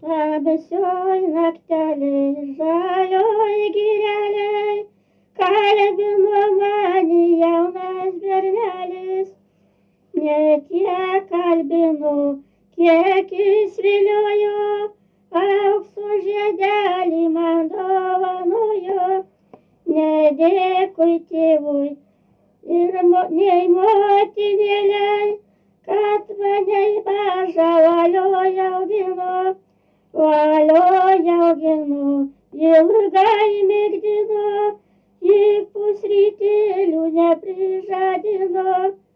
Tamsioj nakteliai, žalioj girelėj, kalbino mane jaunas bernelis. Ne tiek kalbino, kiek jis viliojo, aukso žiedelį man dovanojo. Nedėkui tėvui ir nei motinėlei, kad mane į mažą valioje augino. Valioje augino, ilgai migdino, tik pusrytėlių neprižadino.